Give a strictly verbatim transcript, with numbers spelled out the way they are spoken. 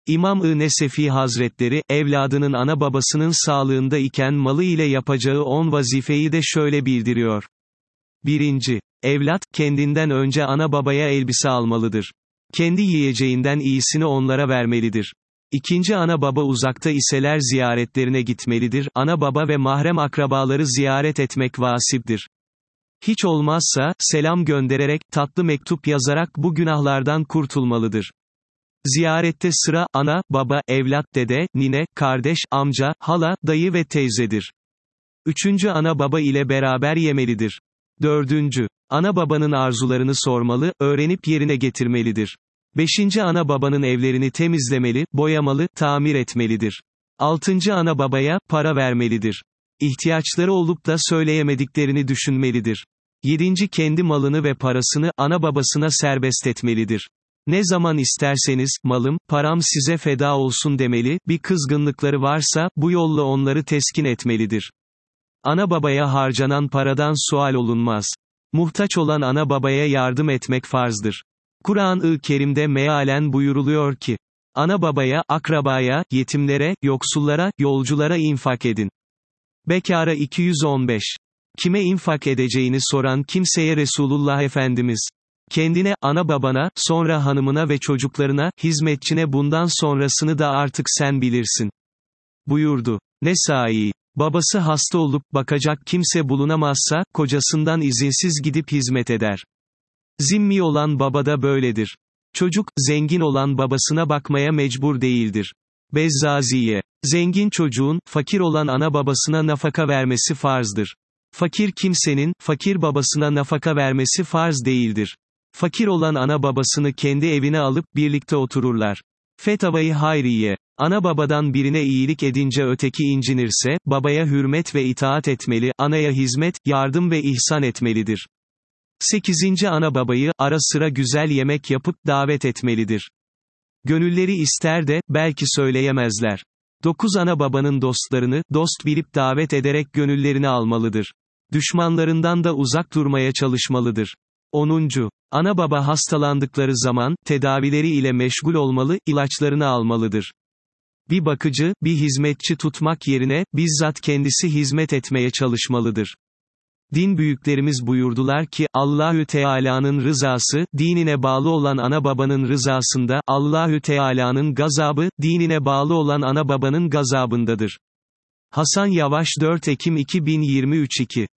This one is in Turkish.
İmam-ı Nesefi Hazretleri, evladının ana babasının sağlığında iken malı ile yapacağı on vazifeyi de şöyle bildiriyor. birinci. Evlat, kendinden önce ana babaya elbise almalıdır. Kendi yiyeceğinden iyisini onlara vermelidir. İkinci, ana baba uzakta iseler ziyaretlerine gitmelidir, ana baba ve mahrem akrabaları ziyaret etmek vasiptir. Hiç olmazsa, selam göndererek, tatlı mektup yazarak bu günahlardan kurtulmalıdır. Ziyarette sıra, ana, baba, evlat, dede, nine, kardeş, amca, hala, dayı ve teyzedir. Üçüncü, ana baba ile beraber yemelidir. Dördüncü, ana babanın arzularını sormalı, öğrenip yerine getirmelidir. Beşinci, ana babanın evlerini temizlemeli, boyamalı, tamir etmelidir. Altıncı, ana babaya, para vermelidir. İhtiyaçları olup da söyleyemediklerini düşünmelidir. Yedinci, kendi malını ve parasını, ana babasına serbest etmelidir. Ne zaman isterseniz, malım, param size feda olsun demeli, bir kızgınlıkları varsa, bu yolla onları teskin etmelidir. Ana babaya harcanan paradan sual olunmaz. Muhtaç olan ana babaya yardım etmek farzdır. Kur'an-ı Kerim'de mealen buyuruluyor ki, ana babaya, akrabaya, yetimlere, yoksullara, yolculara infak edin. Bekara iki yüz on beş. Kime infak edeceğini soran kimseye Resulullah Efendimiz, kendine, ana babana, sonra hanımına ve çocuklarına, hizmetçine bundan sonrasını da artık sen bilirsin, buyurdu. Nesai, babası hasta olup bakacak kimse bulunamazsa, kocasından izinsiz gidip hizmet eder. Zimmi olan baba da böyledir. Çocuk, zengin olan babasına bakmaya mecbur değildir. Bezzaziye, zengin çocuğun, fakir olan ana babasına nafaka vermesi farzdır. Fakir kimsenin, fakir babasına nafaka vermesi farz değildir. Fakir olan ana babasını kendi evine alıp, birlikte otururlar. Fetavai Hayriye, ana babadan birine iyilik edince öteki incinirse, babaya hürmet ve itaat etmeli, anaya hizmet, yardım ve ihsan etmelidir. sekizinci Ana babayı, ara sıra güzel yemek yapıp, davet etmelidir. Gönülleri ister de, belki söyleyemezler. dokuz Ana babanın dostlarını, dost bilip davet ederek gönüllerini almalıdır. Düşmanlarından da uzak durmaya çalışmalıdır. onuncu Ana baba hastalandıkları zaman, tedavileri ile meşgul olmalı, ilaçlarını almalıdır. Bir bakıcı, bir hizmetçi tutmak yerine, bizzat kendisi hizmet etmeye çalışmalıdır. Din büyüklerimiz buyurdular ki, Allahü Teala'nın rızası, dinine bağlı olan ana babanın rızasında, Allahü Teala'nın gazabı, dinine bağlı olan ana babanın gazabındadır. Hasan Yavaş dört Ekim iki bin yirmi üç iki